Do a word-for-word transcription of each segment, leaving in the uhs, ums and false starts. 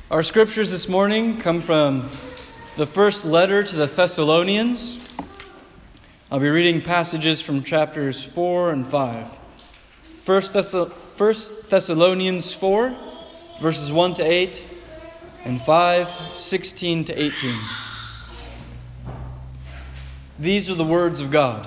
Our scriptures this morning come from the first letter to the Thessalonians. I'll be reading passages from chapters four and five. First Thessalonians four, verses one to eight, and five, sixteen to eighteen. These are the words of God.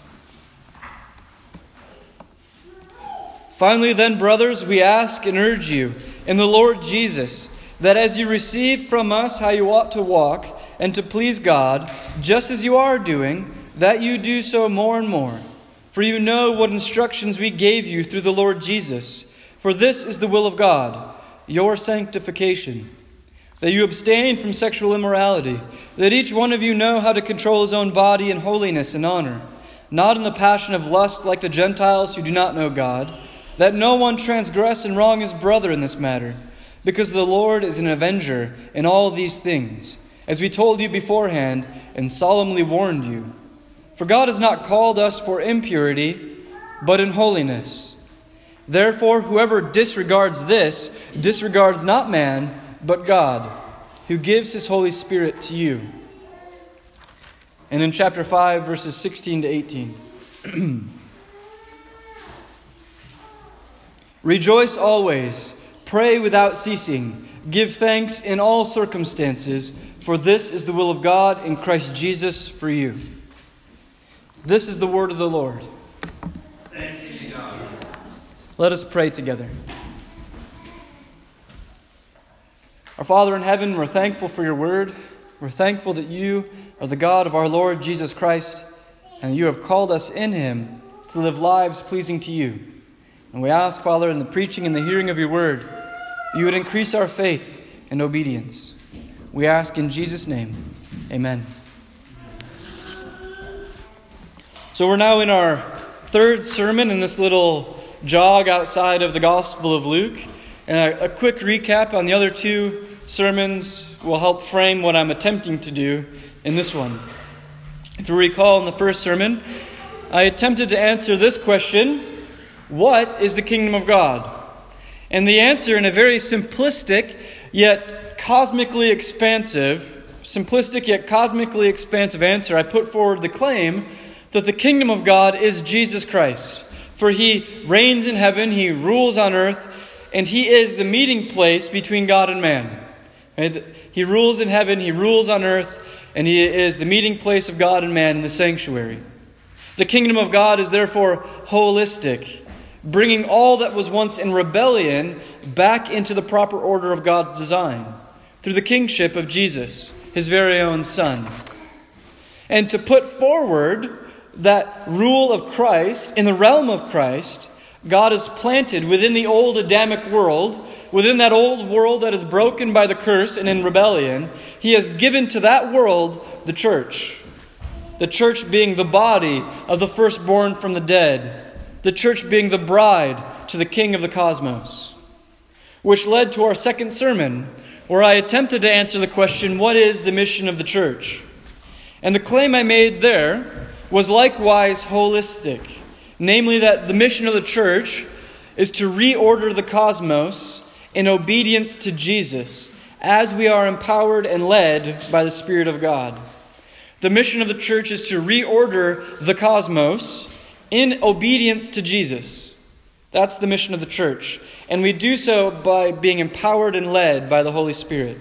Finally then, brothers, we ask and urge you in the Lord Jesus, that as you receive from us how you ought to walk and to please God, just as you are doing, that you do so more and more. For you know what instructions we gave you through the Lord Jesus. For this is the will of God, your sanctification, that you abstain from sexual immorality, that each one of you know how to control his own body in holiness and honor, not in the passion of lust like the Gentiles who do not know God, that no one transgress and wrong his brother in this matter, because the Lord is an avenger in all these things, as we told you beforehand and solemnly warned you. For God has not called us for impurity, but in holiness. Therefore, whoever disregards this disregards not man, but God, who gives his Holy Spirit to you. And in chapter five, verses sixteen to eighteen. Rejoice always. Pray without ceasing. Give thanks in all circumstances, for this is the will of God in Christ Jesus for you. This is the word of the Lord. Thanks be to God. Let us pray together. Our Father in heaven, we're thankful for your word. We're thankful that you are the God of our Lord Jesus Christ, and you have called us in him to live lives pleasing to you. And we ask, Father, in the preaching and the hearing of your word, you would increase our faith and obedience. We ask in Jesus' name, amen. So we're now in our third sermon in this little jog outside of the Gospel of Luke. And a, a quick recap on the other two sermons will help frame what I'm attempting to do in this one. If you recall in the first sermon, I attempted to answer this question: what is the kingdom of God? And the answer, in a very simplistic yet cosmically expansive, simplistic yet cosmically expansive answer, I put forward the claim that the kingdom of God is Jesus Christ. For he reigns in heaven, he rules on earth, and he is the meeting place between God and man. Right? He rules in heaven, he rules on earth, and he is the meeting place of God and man in the sanctuary. The kingdom of God is therefore holistic, bringing all that was once in rebellion back into the proper order of God's design through the kingship of Jesus, his very own Son. And to put forward that rule of Christ, in the realm of Christ, God has planted within the old Adamic world, within that old world that is broken by the curse and in rebellion, he has given to that world the church. The church being the body of the firstborn from the dead. The church being the bride to the King of the cosmos. Which led to our second sermon, where I attempted to answer the question, what is the mission of the church? And the claim I made there was likewise holistic. Namely that the mission of the church is to reorder the cosmos in obedience to Jesus, as we are empowered and led by the Spirit of God. The mission of the church is to reorder the cosmos in obedience to Jesus. That's the mission of the church. And we do so by being empowered and led by the Holy Spirit.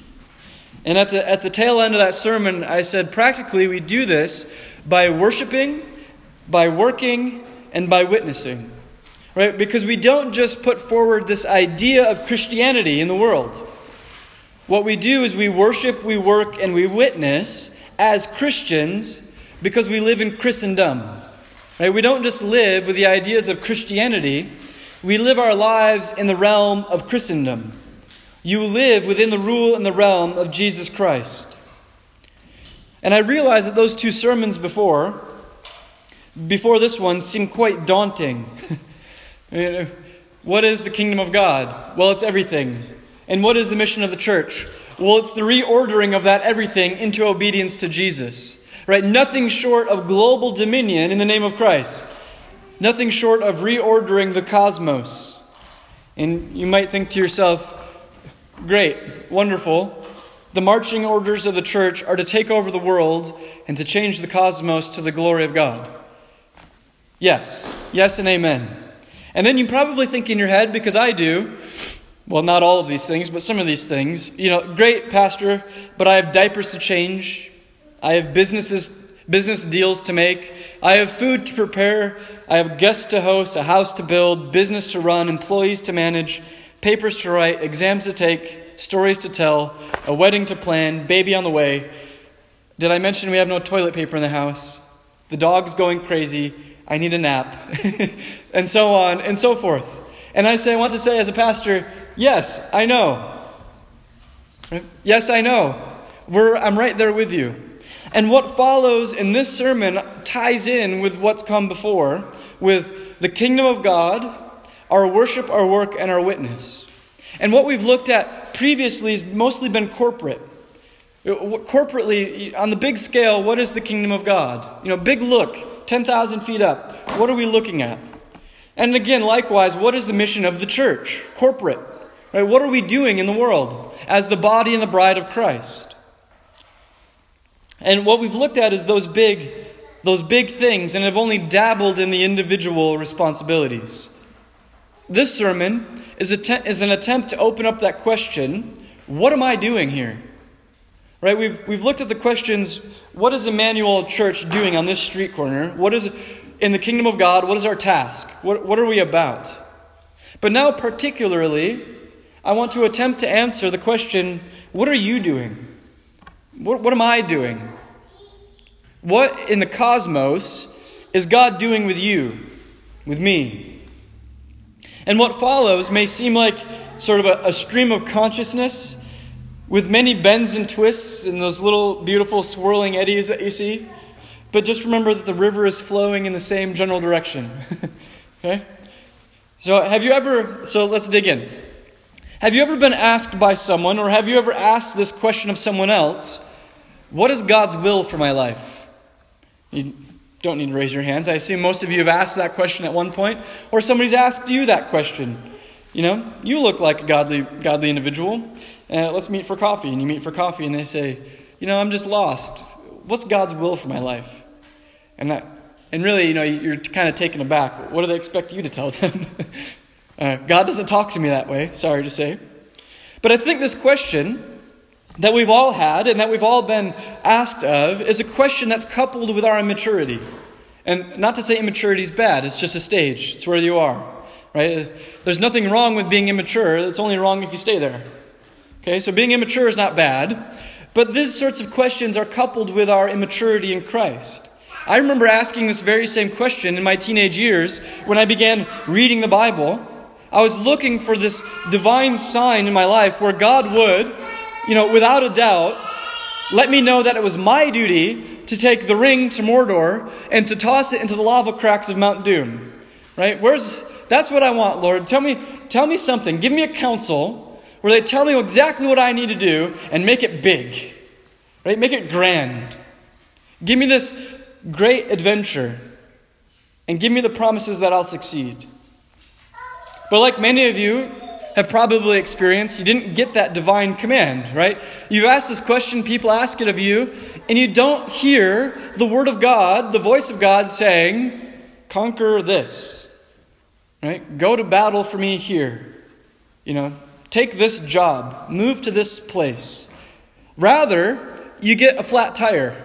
And at the, at the tail end of that sermon, I said practically we do this by worshiping, by working, and by witnessing. Right? Because we don't just put forward this idea of Christianity in the world. What we do is we worship, we work, and we witness as Christians because we live in Christendom. Right? We don't just live with the ideas of Christianity. We live our lives in the realm of Christendom. You live within the rule and the realm of Jesus Christ. And I realize that those two sermons before, before this one, seem quite daunting. What is the kingdom of God? Well, it's everything. And what is the mission of the church? Well, it's the reordering of that everything into obedience to Jesus. Right? Nothing short of global dominion in the name of Christ. Nothing short of reordering the cosmos. And you might think to yourself, Great, wonderful. The marching orders of the church are to take over the world and to change the cosmos to the glory of God. Yes, yes and amen. And then you probably think in your head, because I do, well, not all of these things, but some of these things, you know, great, Pastor, but I have diapers to change. I have businesses, business deals to make. I have food to prepare. I have guests to host, a house to build, business to run, employees to manage, papers to write, exams to take, stories to tell, a wedding to plan, baby on the way. Did I mention we have no toilet paper in the house? The dog's going crazy. I need a nap. And so on and so forth. And I say, I want to say as a pastor, yes, I know. Right? Yes, I know. We're, I'm right there with you. And what follows in this sermon ties in with what's come before, with the kingdom of God, our worship, our work, and our witness. And what we've looked at previously has mostly been corporate. Corporately, on the big scale, what is the kingdom of God? You know, big look, ten thousand feet up. What are we looking at? And again, likewise, what is the mission of the church? Corporate. Right? What are we doing in the world as the body and the bride of Christ? And what we've looked at is those big, those big things, and have only dabbled in the individual responsibilities. This sermon is, a te- is an attempt to open up that question, what am I doing here? Right? We've we've looked at the questions, what is Emmanuel Church doing on this street corner? What is, in the kingdom of God, what is our task? What, what are we about? But now particularly, I want to attempt to answer the question, what are you doing? What, what am I doing? What in the cosmos is God doing with you, with me? And what follows may seem like sort of a, a stream of consciousness with many bends and twists and those little beautiful swirling eddies that you see. But just remember that the river is flowing in the same general direction. Okay? So have you ever, so let's dig in. Have you ever been asked by someone, or have you ever asked this question of someone else, what is God's will for my life? You don't need to raise your hands. I assume most of you have asked that question at one point, or somebody's asked you that question. You know, you look like a godly godly individual. Uh, let's meet for coffee. And you meet for coffee and they say, you know, I'm just lost. What's God's will for my life? And that, and really, you know, you're kind of taken aback. What do they expect you to tell them? uh, God doesn't talk to me that way, sorry to say. But I think this question that we've all had and that we've all been asked of is a question that's coupled with our immaturity. And not to say immaturity is bad, it's just a stage. It's where you are. Right? There's nothing wrong with being immature. It's only wrong if you stay there. Okay, so being immature is not bad. But these sorts of questions are coupled with our immaturity in Christ. I remember asking this very same question in my teenage years when I began reading the Bible. I was looking for this divine sign in my life where God would, you know, without a doubt, let me know that it was my duty to take the ring to Mordor and to toss it into the lava cracks of Mount Doom. Right? Where's That's what I want, Lord. Tell me, tell me something. Give me a counsel where they tell me exactly what I need to do and make it big. Right? Make it grand. Give me this great adventure and give me the promises that I'll succeed. But like many of you have probably experienced, you didn't get that divine command, right? You've asked this question, people ask it of you, and you don't hear the word of God, the voice of God saying, conquer this. Right? Go to battle for me here. You know, take this job. Move to this place. Rather, you get a flat tire.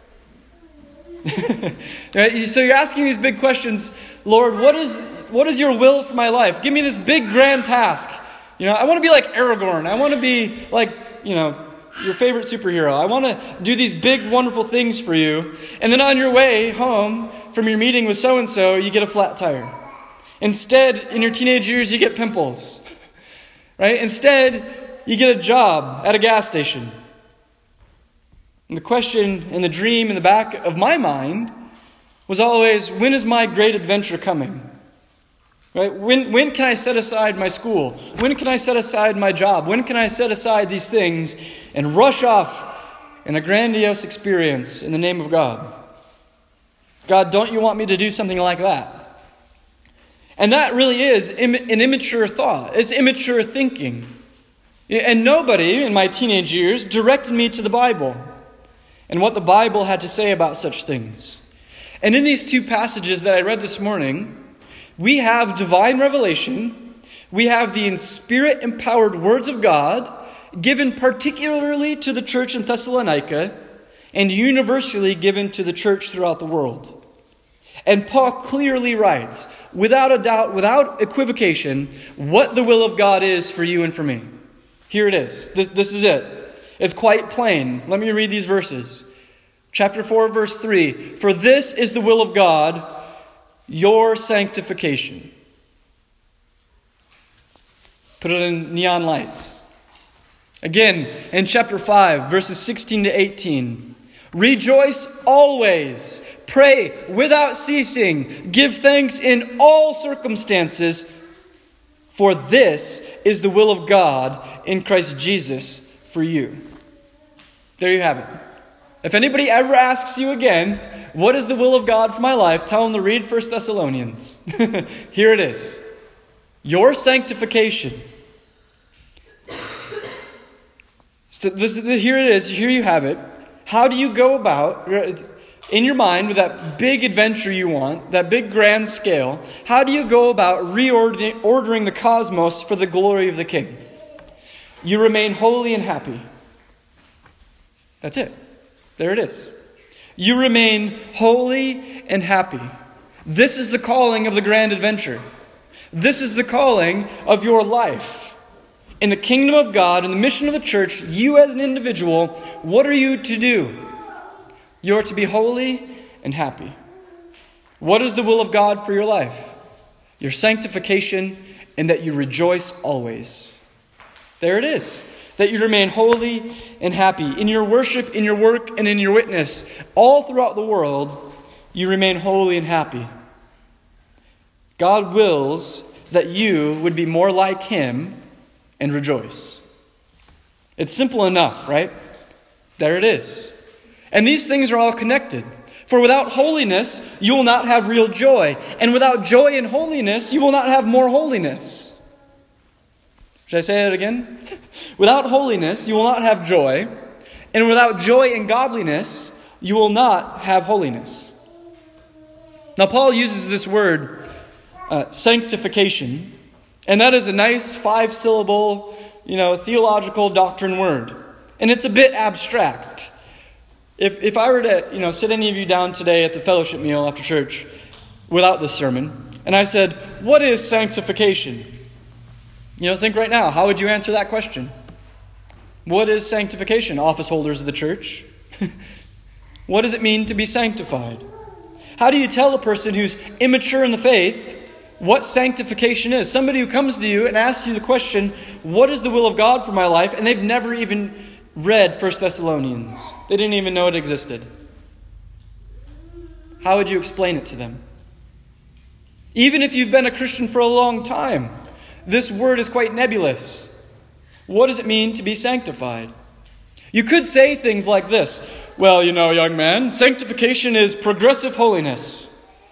Right? So you're asking these big questions. Lord, what is what is your will for my life? Give me this big grand task. You know, I want to be like Aragorn. I want to be like, you know, your favorite superhero. I want to do these big, wonderful things for you. And then on your way home from your meeting with so-and-so, you get a flat tire. Instead, in your teenage years, you get pimples. Right? Instead, you get a job at a gas station. And the question and the dream in the back of my mind was always, when is my great adventure coming? Right? When, when can I set aside my school? When can I set aside my job? When can I set aside these things and rush off in a grandiose experience in the name of God? God, don't you want me to do something like that? And that really is im- an immature thought. It's immature thinking. And nobody in my teenage years directed me to the Bible and what the Bible had to say about such things. And in these two passages that I read this morning, we have divine revelation, we have the Spirit-empowered words of God given particularly to the church in Thessalonica and universally given to the church throughout the world. And Paul clearly writes, without a doubt, without equivocation, what the will of God is for you and for me. Here it is. This, this is it. It's quite plain. Let me read these verses. Chapter four, verse three. For this is the will of God, your sanctification. Put it in neon lights. Again, in chapter five, verses sixteen to eighteen. Rejoice always. Pray without ceasing. Give thanks in all circumstances. For this is the will of God in Christ Jesus for you. There you have it. If anybody ever asks you again, what is the will of God for my life? Tell them to read First Thessalonians. Here it is. Your sanctification. So this, here it is. Here you have it. How do you go about, in your mind, with that big adventure you want, that big grand scale, how do you go about reordering the cosmos for the glory of the King? You remain holy and happy. That's it. There it is. You remain holy and happy. This is the calling of the grand adventure. This is the calling of your life. In the kingdom of God, in the mission of the church, you as an individual, what are you to do? You are to be holy and happy. What is the will of God for your life? Your sanctification, and that you rejoice always. There it is. That you remain holy and happy. In your worship, in your work, and in your witness, all throughout the world, you remain holy and happy. God wills that you would be more like Him and rejoice. It's simple enough, right? There it is. And these things are all connected. For without holiness, you will not have real joy. And without joy and holiness, you will not have more holiness. Should I say it again? Without holiness, you will not have joy. And without joy and godliness, you will not have holiness. Now, Paul uses this word, uh, sanctification. And that is a nice five-syllable, you know, theological doctrine word. And it's a bit abstract. If if I were to, you know, sit any of you down today at the fellowship meal after church without this sermon, and I said, what is sanctification? You know, think right now, how would you answer that question? What is sanctification, office holders of the church? What does it mean to be sanctified? How do you tell a person who's immature in the faith what sanctification is? Somebody who comes to you and asks you the question, what is the will of God for my life? And they've never even read First Thessalonians. They didn't even know it existed. How would you explain it to them? Even if you've been a Christian for a long time, this word is quite nebulous. What does it mean to be sanctified? You could say things like this. Well, you know, young man, sanctification is progressive holiness.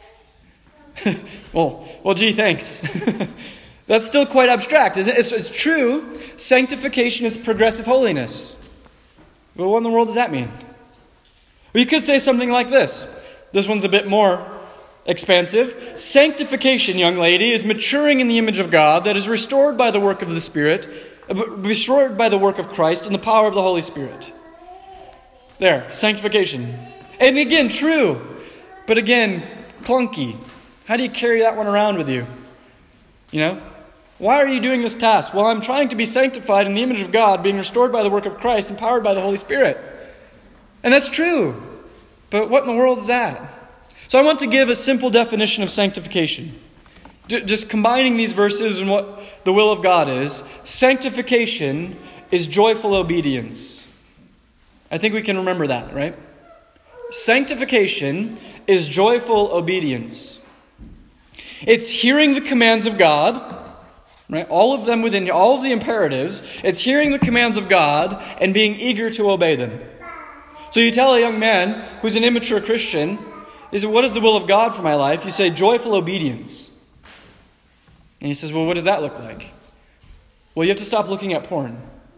well, well, gee, thanks. That's still quite abstract, isn't it? It's, it's true. Sanctification is progressive holiness. But what in the world does that mean? Well, you could say something like this. This one's a bit more expansive. Sanctification, young lady, is maturing in the image of God that is restored by the work of the Spirit, restored by the work of Christ and the power of the Holy Spirit. There, sanctification. And again, true, but again, clunky. How do you carry that one around with you? You know? Why are you doing this task? Well, I'm trying to be sanctified in the image of God, being restored by the work of Christ, empowered by the Holy Spirit. And that's true. But what in the world is that? So I want to give a simple definition of sanctification. D- just combining these verses and what the will of God is. Sanctification is joyful obedience. I think we can remember that, right? Sanctification is joyful obedience. It's hearing the commands of God, right? All of them within all of the imperatives. It's hearing the commands of God and being eager to obey them. So you tell a young man who's an immature Christian, is what is the will of God for my life? You say joyful obedience. And he says, well, what does that look like? Well, you have to stop looking at porn.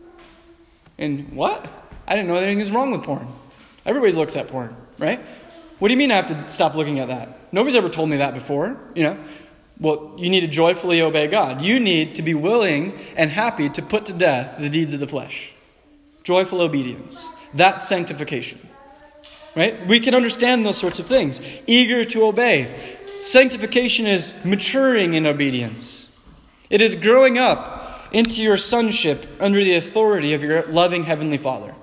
And what? I didn't know anything was wrong with porn. Everybody looks at porn, right? What do you mean I have to stop looking at that? Nobody's ever told me that before, you know. Well, you need to joyfully obey God. You need to be willing and happy to put to death the deeds of the flesh. Joyful obedience. That's sanctification. Right? We can understand those sorts of things. Eager to obey. Sanctification is maturing in obedience. It is growing up into your sonship under the authority of your loving Heavenly Father.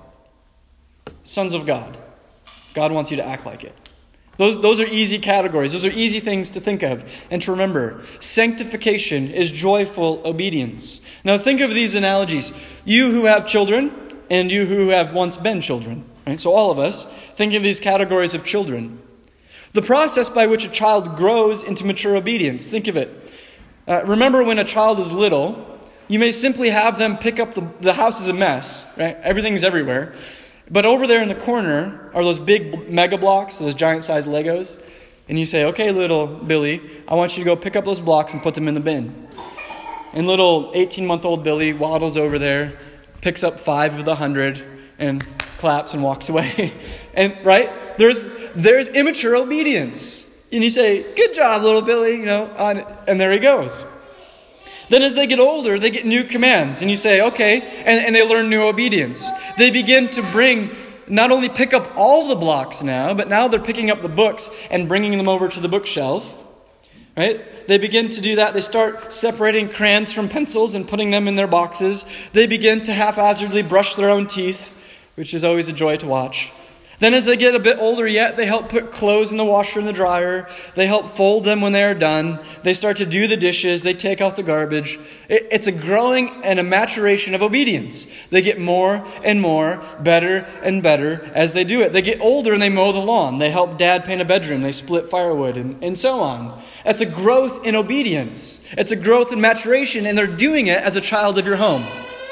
Sons of God. God wants you to act like it. Those, those are easy categories. Those are easy things to think of and to remember. Sanctification is joyful obedience. Now think of these analogies. You who have children and you who have once been children. Right? So all of us, think of these categories of children. The process by which a child grows into mature obedience. Think of it. Uh, remember when a child is little, you may simply have them pick up the, the house is a mess. Right? Everything's everywhere. But over there in the corner are those big mega blocks, those giant-sized Legos. And you say, okay, little Billy, I want you to go pick up those blocks and put them in the bin. And little eighteen-month-old Billy waddles over there, picks up five of the hundred, and claps and walks away. And right? There's there's immature obedience. And you say, good job, little Billy, you know, on, and there he goes. Then as they get older, they get new commands. And you say, okay, and, and they learn new obedience. They begin to bring, not only pick up all the blocks now, but now they're picking up the books and bringing them over to the bookshelf. Right? They begin to do that. They start separating crayons from pencils and putting them in their boxes. They begin to haphazardly brush their own teeth, which is always a joy to watch. Then as they get a bit older yet, they help put clothes in the washer and the dryer. They help fold them when they are done. They start to do the dishes. They take out the garbage. It, it's a growing and a maturation of obedience. They get more and more, better and better as they do it. They get older and they mow the lawn. They help dad paint a bedroom. They split firewood and, and so on. It's a growth in obedience. It's a growth in maturation, and they're doing it as a child of your home.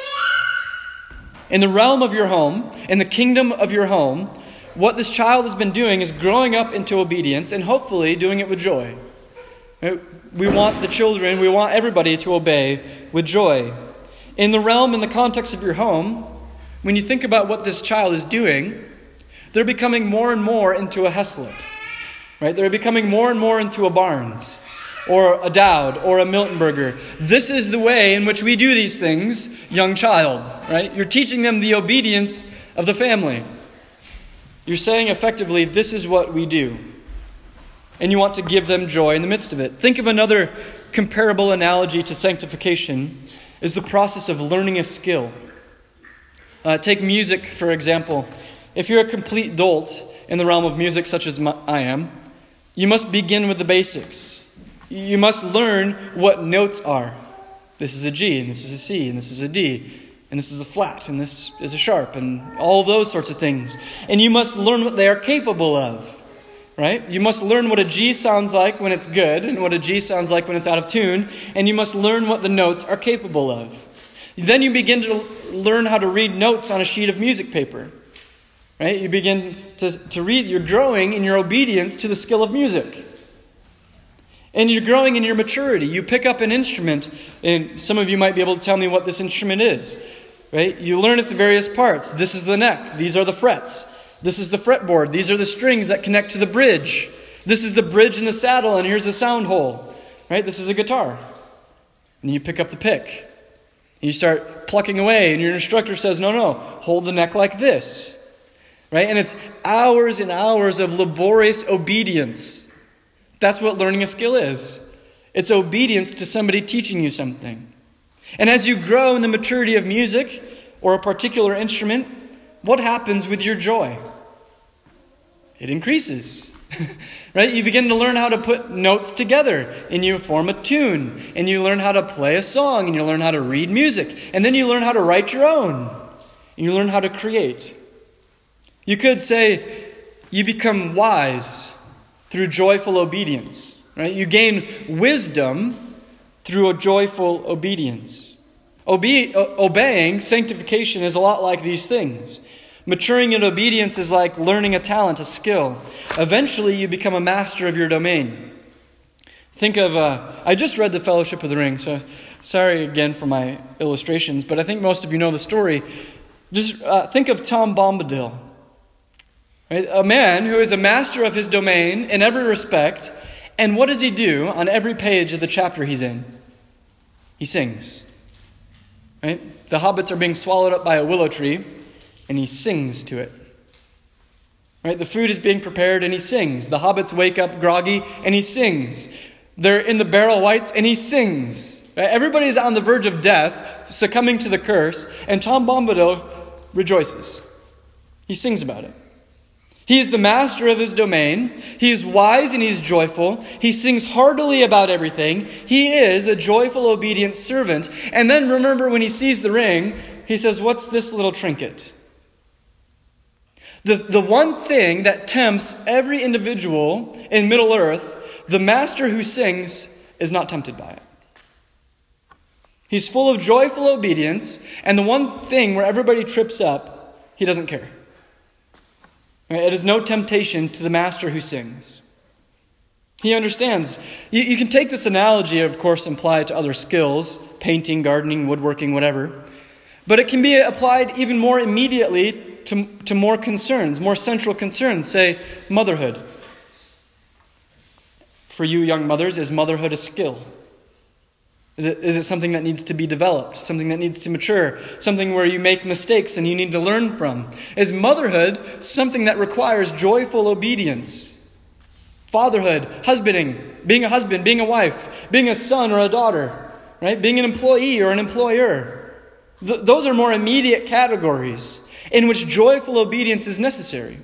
In the realm of your home, in the kingdom of your home, what this child has been doing is growing up into obedience and hopefully doing it with joy. We want the children, we want everybody to obey with joy. In the realm, in the context of your home, when you think about what this child is doing, they're becoming more and more into a Heslop. Right? They're becoming more and more into a Barnes or a Dowd or a Miltonberger. This is the way in which we do these things, young child. Right? You're teaching them the obedience of the family. You're saying effectively, this is what we do. And you want to give them joy in the midst of it. Think of another comparable analogy to sanctification is the process of learning a skill. Uh, take music, for example. If you're a complete dolt in the realm of music such as my, I am, you must begin with the basics. You must learn what notes are. This is a G, and this is a C, and this is a D. And this is a flat, and this is a sharp, and all those sorts of things. And you must learn what they are capable of, right? You must learn what a G sounds like when it's good, and what a G sounds like when it's out of tune, and you must learn what the notes are capable of. Then you begin to learn how to read notes on a sheet of music paper, right? You begin to, to read, you're growing in your obedience to the skill of music. And you're growing in your maturity. You pick up an instrument, and some of you might be able to tell me what this instrument is. Right? You learn its various parts. This is the neck. These are the frets. This is the fretboard. These are the strings that connect to the bridge. This is the bridge and the saddle, and here's the sound hole. Right? This is a guitar. And you pick up the pick. And you start plucking away, and your instructor says, no, no, hold the neck like this. Right? And it's hours and hours of laborious obedience. That's what learning a skill is. It's obedience to somebody teaching you something. And as you grow in the maturity of music or a particular instrument, what happens with your joy? It increases. Right? You begin to learn how to put notes together, and you form a tune, and you learn how to play a song, and you learn how to read music, and then you learn how to write your own, and you learn how to create. You could say you become wise through joyful obedience. Right? You gain wisdom through a joyful obedience. Obe- obeying, sanctification, is a lot like these things. Maturing in obedience is like learning a talent, a skill. Eventually, you become a master of your domain. Think of, uh, I just read The Fellowship of the Ring, so sorry again for my illustrations, but I think most of you know the story. Just uh, think of Tom Bombadil, right? A man who is a master of his domain in every respect. And what does he do on every page of the chapter he's in? He sings. Right? The hobbits are being swallowed up by a willow tree, and he sings to it. Right? The food is being prepared, and he sings. The hobbits wake up groggy, and he sings. They're in the barrel whites, and he sings. Right? Everybody is on the verge of death, succumbing to the curse, and Tom Bombadil rejoices. He sings about it. He is the master of his domain. He is wise and he's joyful. He sings heartily about everything. He is a joyful, obedient servant. And then remember, when he sees the ring, he says, "What's this little trinket?" The, the one thing that tempts every individual in Middle Earth, the master who sings is not tempted by it. He's full of joyful obedience, and the one thing where everybody trips up, he doesn't care. It is no temptation to the master who sings. He understands. You, you can take this analogy, of course, and apply it to other skills, painting, gardening, woodworking, whatever. But it can be applied even more immediately to, to more concerns, more central concerns, say motherhood. For you young mothers, is motherhood a skill? Is it, is it something that needs to be developed, something that needs to mature, something where you make mistakes and you need to learn from? Is motherhood something that requires joyful obedience? Fatherhood, husbanding, being a husband, being a wife, being a son or a daughter, right? Being an employee or an employer. Th- those are more immediate categories in which joyful obedience is necessary.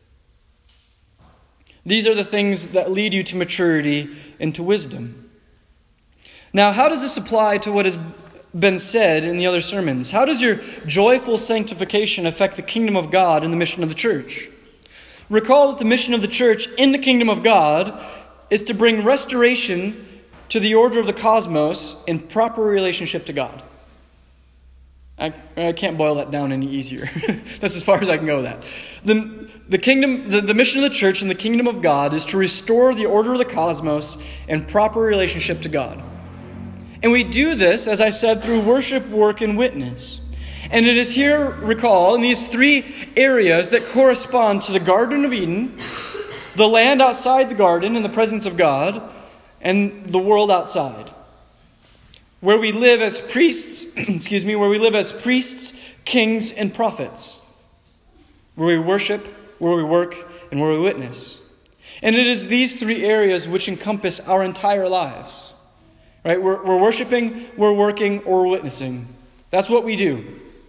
These are the things that lead you to maturity and to wisdom. Now, how does this apply to what has been said in the other sermons? How does your joyful sanctification affect the kingdom of God and the mission of the church? Recall that the mission of the church in the kingdom of God is to bring restoration to the order of the cosmos in proper relationship to God. I, I can't boil that down any easier. That's as far as I can go with that. The, the kingdom, the, the mission of the church in the kingdom of God is to restore the order of the cosmos in proper relationship to God. And we do this, as I said, through worship, work, and witness. And it is here, recall, in these three areas that correspond to the Garden of Eden, the land outside the garden in the presence of God, and the world outside. Where we live as priests, excuse me, where we live as priests, kings, and prophets. Where we worship, where we work, and where we witness. And it is these three areas which encompass our entire lives. Right? We're, we're worshiping, we're working, or we're witnessing. That's what we do.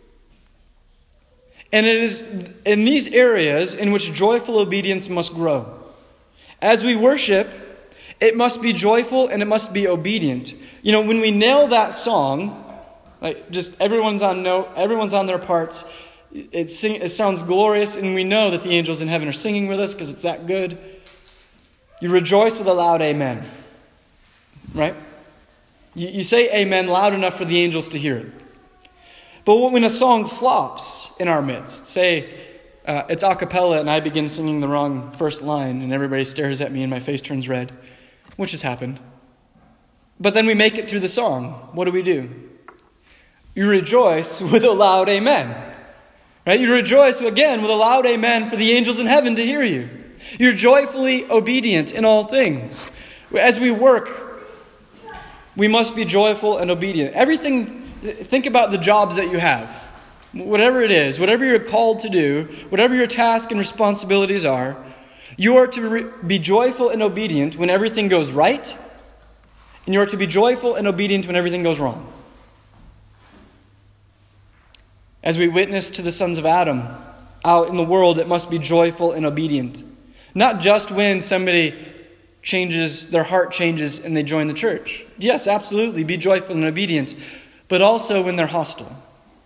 And it is in these areas in which joyful obedience must grow. As we worship, it must be joyful and it must be obedient. You know, when we nail that song, like just everyone's on note, everyone's on their parts. It, sing, it sounds glorious, and we know that the angels in heaven are singing with us because it's that good. You rejoice with a loud amen. Right? You, you say amen loud enough for the angels to hear it. But when a song flops in our midst, say uh, it's a cappella and I begin singing the wrong first line and everybody stares at me and my face turns red, which has happened. But then we make it through the song. What do we do? You rejoice with a loud amen. Right? You rejoice again with a loud amen for the angels in heaven to hear you. You're joyfully obedient in all things. As we work, we must be joyful and obedient. Everything, think about the jobs that you have. Whatever it is, whatever you're called to do, whatever your tasks and responsibilities are, you are to re- be joyful and obedient when everything goes right, and you are to be joyful and obedient when everything goes wrong. As we witness to the sons of Adam out in the world, it must be joyful and obedient. Not just when somebody changes, their heart changes and they join the church. Yes, absolutely, be joyful and obedient, but also when they're hostile.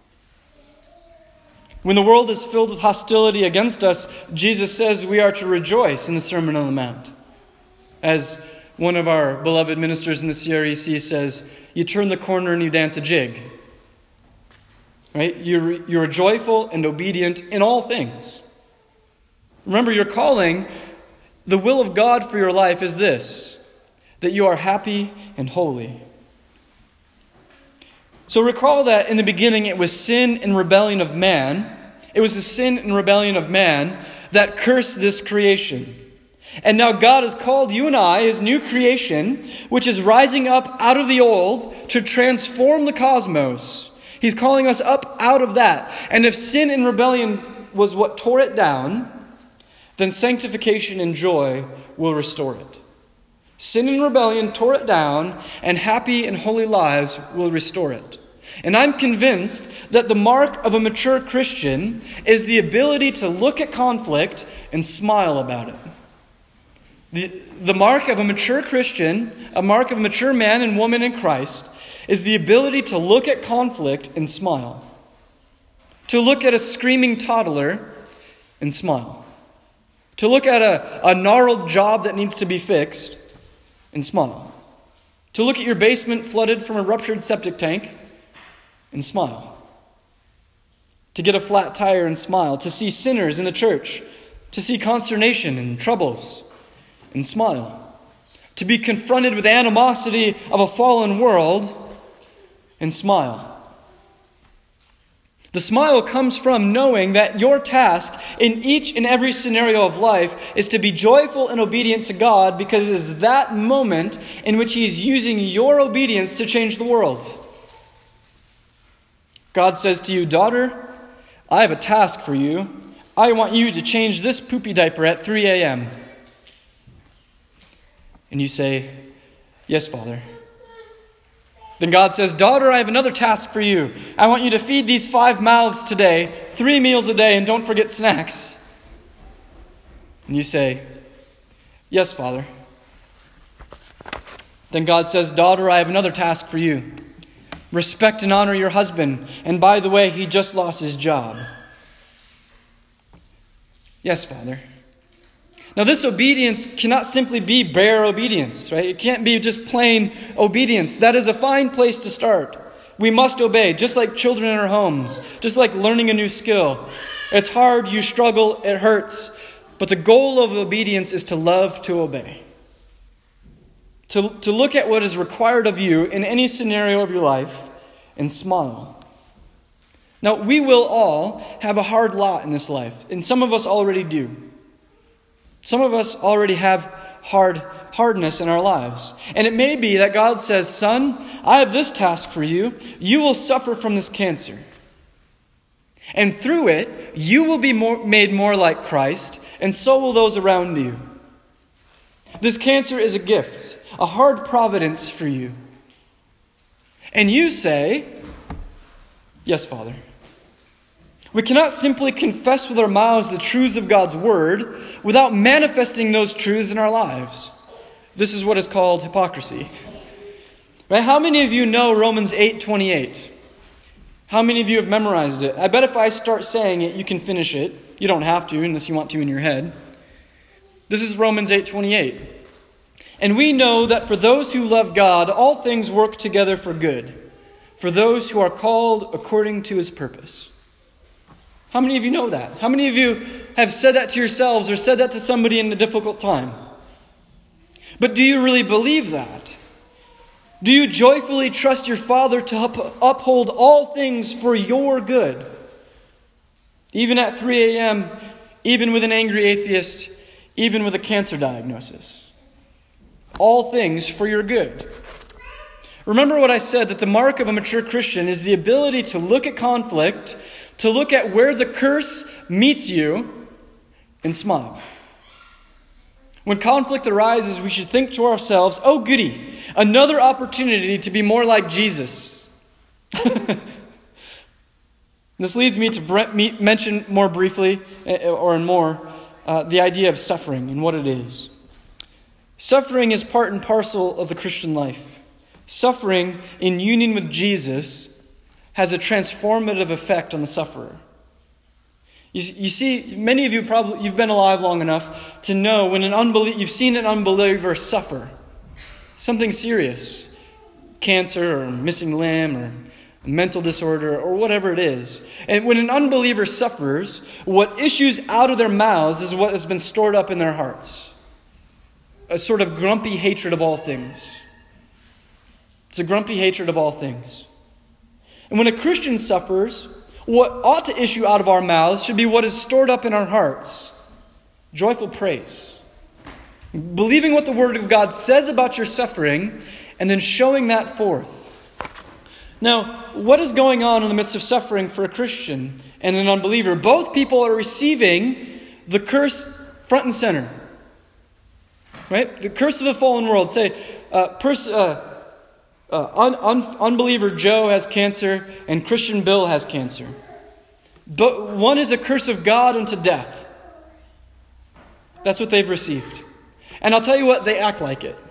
When the world is filled with hostility against us, Jesus says we are to rejoice in the Sermon on the Mount. As one of our beloved ministers in the C R E C says, you turn the corner and you dance a jig. Right? You're, you're joyful and obedient in all things. Remember, your calling, the will of God for your life is this, that you are happy and holy. So recall that in the beginning it was sin and rebellion of man. It was the sin and rebellion of man that cursed this creation. And now God has called you and I, His new creation, which is rising up out of the old to transform the cosmos. He's calling us up out of that. And if sin and rebellion was what tore it down, then sanctification and joy will restore it. Sin and rebellion tore it down, and happy and holy lives will restore it. And I'm convinced that the mark of a mature Christian is the ability to look at conflict and smile about it. The, the mark of a mature Christian, a mark of a mature man and woman in Christ, is the ability to look at conflict and smile. To look at a screaming toddler and smile. To look at a, a gnarled job that needs to be fixed and smile. To look at your basement flooded from a ruptured septic tank and smile. To get a flat tire and smile. To see sinners in the church. To see consternation and troubles and smile. To be confronted with animosity of a fallen world and smile. The smile comes from knowing that your task in each and every scenario of life is to be joyful and obedient to God, because it is that moment in which He is using your obedience to change the world. God says to you, daughter, I have a task for you. I want you to change this poopy diaper at three a.m. And you say, yes, Father. Then God says, daughter, I have another task for you. I want you to feed these five mouths today, three meals a day, and don't forget snacks. And you say, yes, Father. Then God says, daughter, I have another task for you. Respect and honor your husband. And by the way, he just lost his job. Yes, Father. Now, this obedience cannot simply be bare obedience, right? It can't be just plain obedience. That is a fine place to start. We must obey, just like children in our homes, just like learning a new skill. It's hard, you struggle, it hurts. But the goal of obedience is to love to obey. To, to look at what is required of you in any scenario of your life and smile. Now, we will all have a hard lot in this life, and some of us already do. Some of us already have hard hardness in our lives. And it may be that God says, son, I have this task for you. You will suffer from this cancer. And through it, you will be more, made more like Christ, and so will those around you. This cancer is a gift, a hard providence for you. And you say, yes, Father. We cannot simply confess with our mouths the truths of God's word without manifesting those truths in our lives. This is what is called hypocrisy. Right? How many of you know Romans eight twenty-eight? How many of you have memorized it? I bet if I start saying it, you can finish it. You don't have to unless you want to in your head. This is Romans eight twenty-eight. And we know that for those who love God, all things work together for good, for those who are called according to His purpose. How many of you know that? How many of you have said that to yourselves or said that to somebody in a difficult time? But do you really believe that? Do you joyfully trust your Father to up- uphold all things for your good? Even at three a.m., even with an angry atheist, even with a cancer diagnosis. All things for your good. Remember what I said, that the mark of a mature Christian is the ability to look at conflict, to look at where the curse meets you, and smile. When conflict arises, we should think to ourselves, oh goody, another opportunity to be more like Jesus. This leads me to bre- me- mention more briefly, or in more, uh, the idea of suffering and what it is. Suffering is part and parcel of the Christian life. Suffering in union with Jesus has a transformative effect on the sufferer. You, you see, many of you probably, you've been alive long enough to know when an unbelie- you've seen an unbeliever suffer. Something serious. Cancer or a missing limb or a mental disorder or whatever it is. And when an unbeliever suffers, what issues out of their mouths is what has been stored up in their hearts. A sort of grumpy hatred of all things. It's a grumpy hatred of all things. And when a Christian suffers, what ought to issue out of our mouths should be what is stored up in our hearts. Joyful praise. Believing what the Word of God says about your suffering, and then showing that forth. Now, what is going on in the midst of suffering for a Christian and an unbeliever? Both people are receiving the curse front and center. Right? The curse of a fallen world. Say, uh, pers- uh, uh, un- un- unbeliever Joe has cancer and Christian Bill has cancer. But one is a curse of God unto death. That's what they've received. And I'll tell you what, they act like it.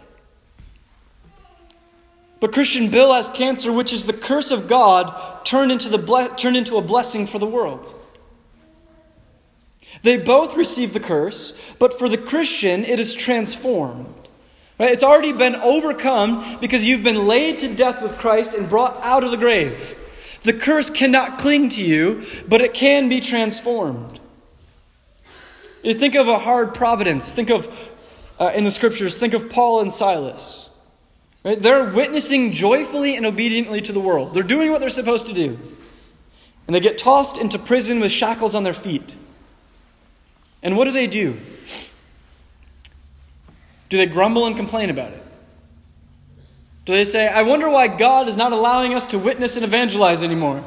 But Christian Bill has cancer, which is the curse of God turned into the ble- turned into a blessing for the world. They both receive the curse, but for the Christian, it is transformed. Right? It's already been overcome because you've been laid to death with Christ and brought out of the grave. The curse cannot cling to you, but it can be transformed. You think of a hard providence. Think of, uh, in the Scriptures, think of Paul and Silas. Right? They're witnessing joyfully and obediently to the world. They're doing what they're supposed to do. And they get tossed into prison with shackles on their feet. And what do they do? Do they grumble and complain about it? Do they say, I wonder why God is not allowing us to witness and evangelize anymore?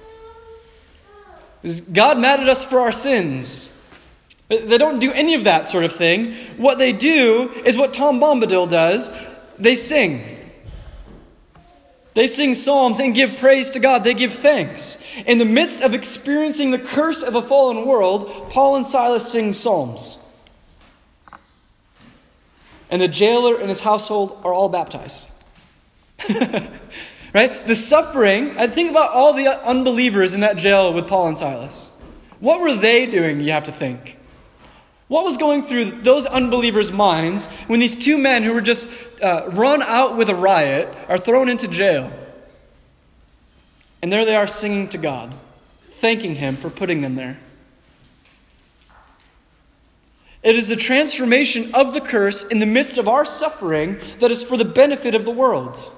Is God mad at us for our sins? They don't do any of that sort of thing. What they do is what Tom Bombadil does. They sing. They sing psalms and give praise to God. They give thanks. In the midst of experiencing the curse of a fallen world, Paul and Silas sing psalms. And the jailer and his household are all baptized. Right? The suffering, I think about all the unbelievers in that jail with Paul and Silas. What were they doing, you have to think? What was going through those unbelievers' minds when these two men who were just uh, run out with a riot are thrown into jail? And there they are singing to God, thanking Him for putting them there. It is the transformation of the curse in the midst of our suffering that is for the benefit of the world.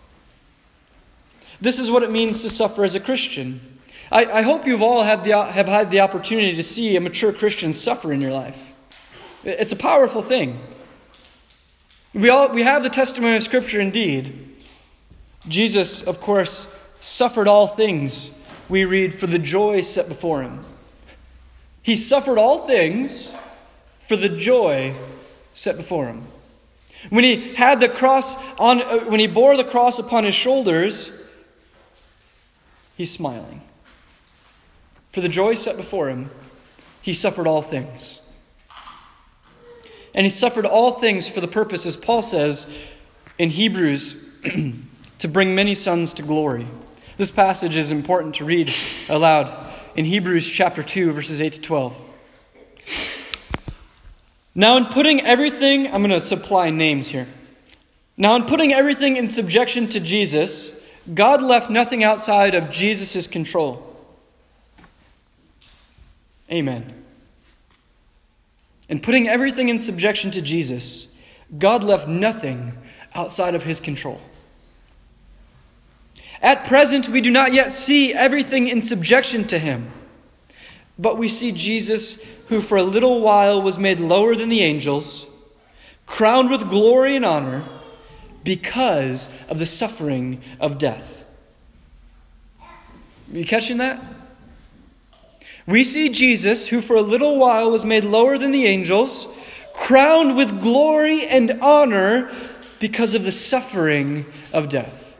This is what it means to suffer as a Christian. I, I hope you've all had the, have had the opportunity to see a mature Christian suffer in your life. It's a powerful thing. We all we have the testimony of Scripture indeed. Jesus, of course, suffered all things, we read, for the joy set before Him. He suffered all things for the joy set before Him. When He had the cross on, uh, when He bore the cross upon His shoulders, He's smiling. For the joy set before Him, He suffered all things. And He suffered all things for the purpose, as Paul says in Hebrews, to bring many sons to glory. This passage is important to read aloud in Hebrews chapter two, verses eight to twelve. Now in putting everything, I'm going to supply names here. Now in putting everything in subjection to Jesus, God left nothing outside of Jesus' control. Amen. In putting everything in subjection to Jesus, God left nothing outside of His control. At present, we do not yet see everything in subjection to Him. But we see Jesus, who for a little while was made lower than the angels, crowned with glory and honor because of the suffering of death. Are you catching that? We see Jesus, who for a little while was made lower than the angels, crowned with glory and honor because of the suffering of death.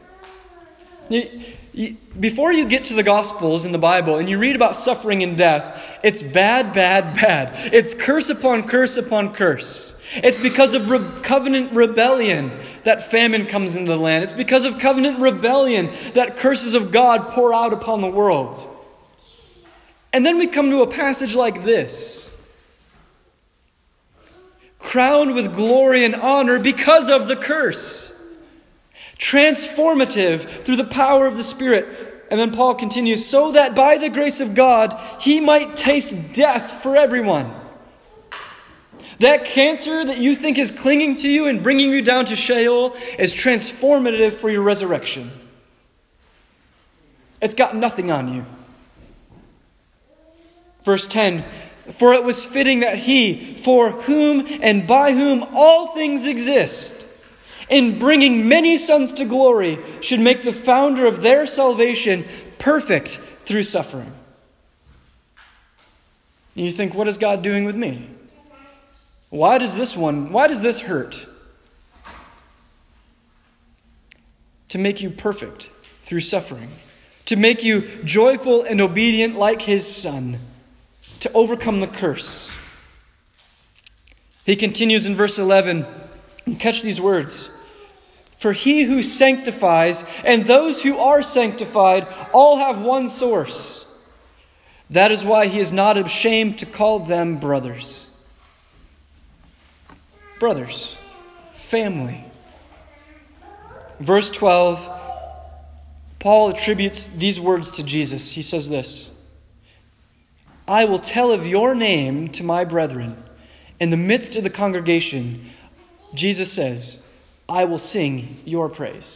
Before you get to the Gospels in the Bible and you read about suffering and death, it's bad, bad, bad. It's curse upon curse upon curse. It's because of re- covenant rebellion that famine comes into the land. It's because of covenant rebellion that curses of God pour out upon the world. And then we come to a passage like this. Crowned with glory and honor because of the curse. Transformative through the power of the Spirit. And then Paul continues, so that by the grace of God, He might taste death for everyone. That cancer that you think is clinging to you and bringing you down to Sheol is transformative for your resurrection. It's got nothing on you. Verse ten, for it was fitting that he, for whom and by whom all things exist, in bringing many sons to glory, should make the founder of their salvation perfect through suffering. And you think, what is God doing with me? Why does this one, why does this hurt? To make you perfect through suffering. To make you joyful and obedient like his Son. To overcome the curse. He continues in verse eleven. And catch these words. For he who sanctifies and those who are sanctified all have one source. That is why he is not ashamed to call them brothers. Brothers. Family. Verse twelve, Paul attributes these words to Jesus. He says this, I will tell of your name to my brethren. In the midst of the congregation, Jesus says, I will sing your praise.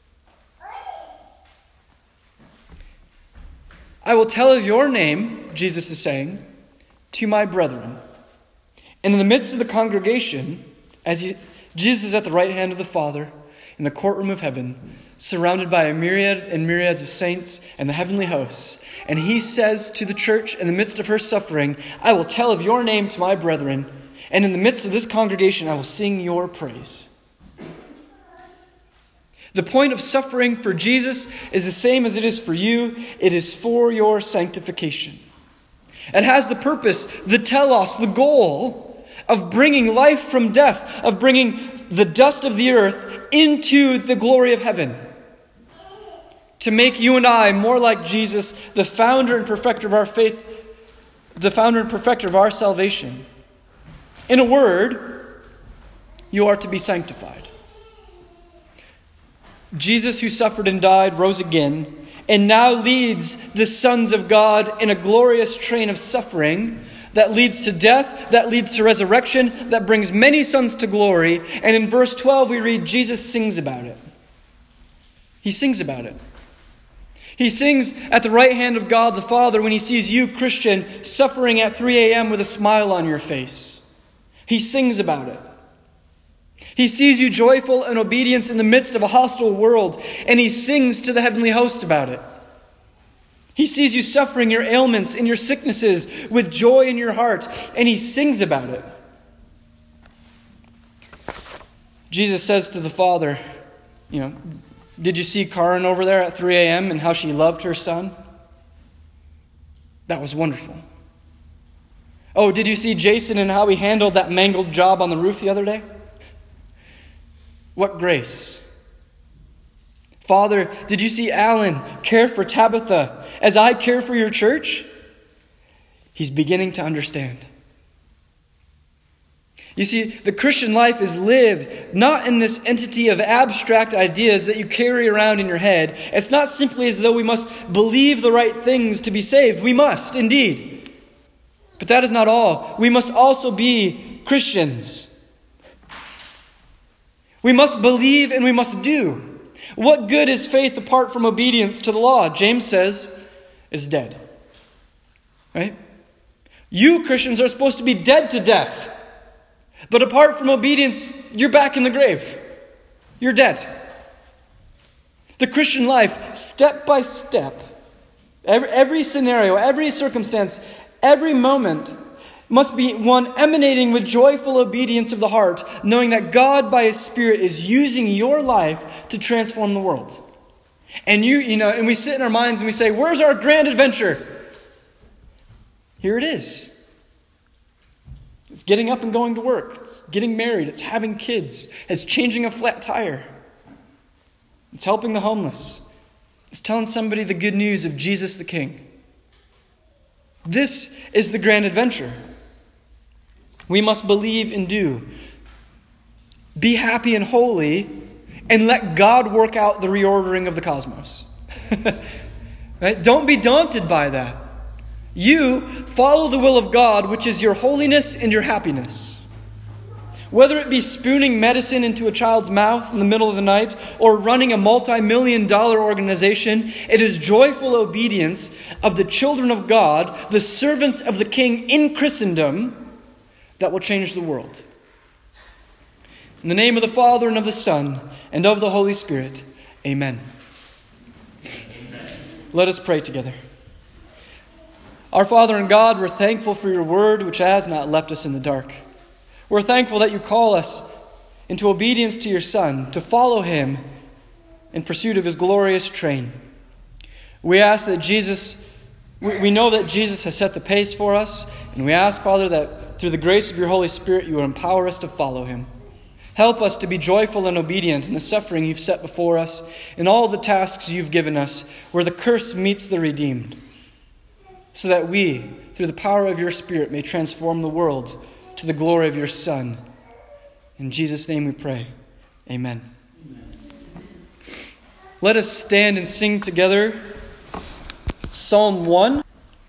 I will tell of your name, Jesus is saying, to my brethren. And in the midst of the congregation, as he, Jesus is at the right hand of the Father, in the courtroom of heaven, surrounded by a myriad and myriads of saints and the heavenly hosts. And he says to the church in the midst of her suffering, I will tell of your name to my brethren, and in the midst of this congregation I will sing your praise. The point of suffering for Jesus is the same as it is for you. It is for your sanctification. It has the purpose, the telos, the goal of bringing life from death, of bringing the dust of the earth into the glory of heaven. To make you and I more like Jesus, the founder and perfecter of our faith, the founder and perfecter of our salvation. In a word, you are to be sanctified. Jesus, who suffered and died, rose again, and now leads the sons of God in a glorious train of suffering that leads to death, that leads to resurrection, that brings many sons to glory. And in verse twelve we read, Jesus sings about it. He sings about it. He sings at the right hand of God the Father when he sees you, Christian, suffering at three a.m. with a smile on your face. He sings about it. He sees you joyful in obedience in the midst of a hostile world, and he sings to the heavenly host about it. He sees you suffering your ailments and your sicknesses with joy in your heart, and he sings about it. Jesus says to the Father, you know, did you see Karen over there at three a.m. and how she loved her son? That was wonderful. Oh, did you see Jason and how he handled that mangled job on the roof the other day? What grace. Father, did you see Alan care for Tabitha as I care for your church? He's beginning to understand. You see, the Christian life is lived not in this entity of abstract ideas that you carry around in your head. It's not simply as though we must believe the right things to be saved. We must, indeed. But that is not all. We must also be Christians. We must believe and we must do. What good is faith apart from obedience to the law? James says, is dead. Right? You Christians are supposed to be dead to death. But apart from obedience, you're back in the grave. You're dead. The Christian life, step by step, every, every scenario, every circumstance, every moment must be one emanating with joyful obedience of the heart, knowing that God by his Spirit is using your life to transform the world. And you, you know, and we sit in our minds and we say, where's our grand adventure? Here it is. It's getting up and going to work. It's getting married. It's having kids. It's changing a flat tire. It's helping the homeless. It's telling somebody the good news of Jesus the King. This is the grand adventure. We must believe and do. Be happy and holy, and let God work out the reordering of the cosmos. Right? Don't be daunted by that. You follow the will of God, which is your holiness and your happiness. Whether it be spooning medicine into a child's mouth in the middle of the night or running a multi-million dollar organization, it is joyful obedience of the children of God, the servants of the King in Christendom, that will change the world. In the name of the Father, and of the Son, and of the Holy Spirit, amen. Amen. Let us pray together. Our Father and God, we're thankful for your word, which has not left us in the dark. We're thankful that you call us into obedience to your Son, to follow him in pursuit of his glorious train. We ask that Jesus, we know that Jesus has set the pace for us, and we ask, Father, that through the grace of your Holy Spirit, you will empower us to follow him. Help us to be joyful and obedient in the suffering you've set before us, in all the tasks you've given us, where the curse meets the redeemed, so that we, through the power of your Spirit, may transform the world to the glory of your Son. In Jesus' name we pray. Amen. Amen. Let us stand and sing together Psalm one.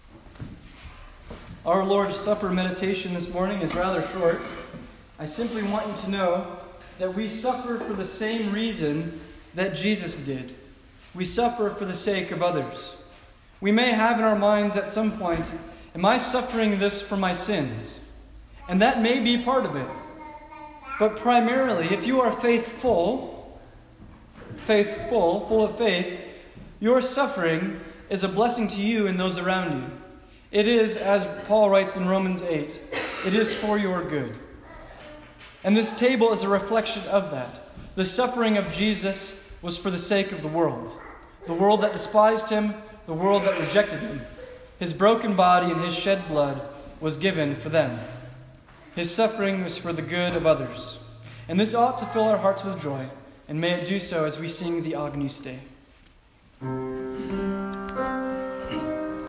Our Lord's Supper meditation this morning is rather short. I simply want you to know that we suffer for the same reason that Jesus did. We suffer for the sake of others. We may have in our minds at some point, am I suffering this for my sins? And that may be part of it. But primarily, if you are faithful, faithful, full of faith, your suffering is a blessing to you and those around you. It is, as Paul writes in Romans eight, it is for your good. And this table is a reflection of that. The suffering of Jesus was for the sake of the world. The world that despised him, the world that rejected him. His broken body and his shed blood was given for them. His suffering was for the good of others. And this ought to fill our hearts with joy, and may it do so as we sing the Agnus Dei.